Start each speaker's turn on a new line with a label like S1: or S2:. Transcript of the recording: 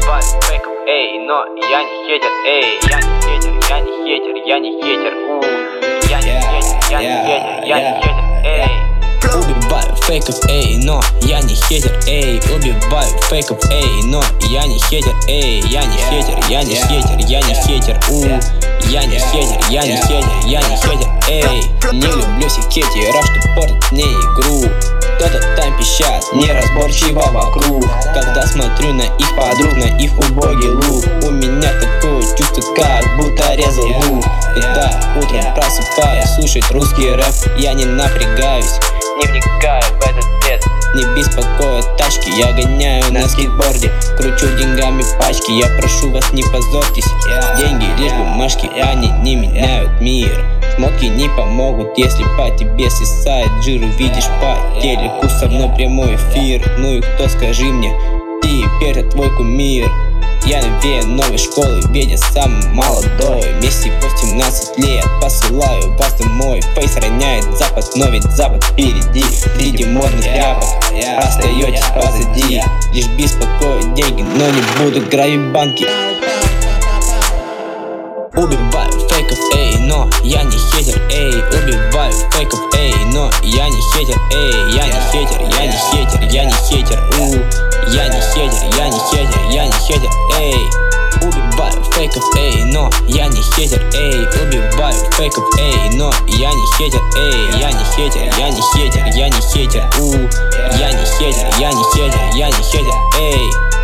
S1: Убиваю фейков, эй, но я не хейтер, эй. Я не хейтер, я не хейтер, я не хейтер, я не хейтер, я не хейтер, я не хейтер, эй. Убиваю фейков, эй, но я не хейтер, эй. Убиваю фейков, эй, но я не хейтер, эй. Я не хейтер, я не хейтер, я не хейтер, я не хейтер, я не хейтер, я не хейтер, эй. Не люблю всех хейтеров, что портят мне игру. Кто-то там пищат, неразборчиво вокруг. Когда смотрю на их подруг, на их убогий лук, у меня такое чувство, как будто резал лук. Когда утром просыпаюсь, слушать русский рэп, я не напрягаюсь, не вникаю в этот бред. Не беспокоят тачки, я гоняю на скейтборде, кручу деньгами пачки, я прошу вас, не позорьтесь. Деньги лишь бумажки, они не меняют мир. Шмотки не помогут, если по тебе свисает жир. Увидишь по телеку со мной прямой эфир. Ну и кто, скажи мне, теперь это твой кумир. Я новее новой школы, ведь самый молодой. Вместе по 17 лет посылаю вас домой. Фейс роняет запад, но ведь запад впереди. Среди модных тряпок остаетесь позади. Лишь беспокоят деньги, но не будут грабить банки. Убиваю фейков, эй, но я не хейтер, эй. Убиваю фейков, эй, но я не хейтер, эй. Я не хейтер, я не хейтер, я не хейтер, я не хейтер, я не хейтер, я не хейтер, эй. Убиваю фейков, эй, но я не хейтер, эй. Убиваю фейков, эй, но я не хейтер, эй. Я не хейтер, я не хейтер, я не хейтер, я не хейтер, я не хейтер, я не хейтер, эй.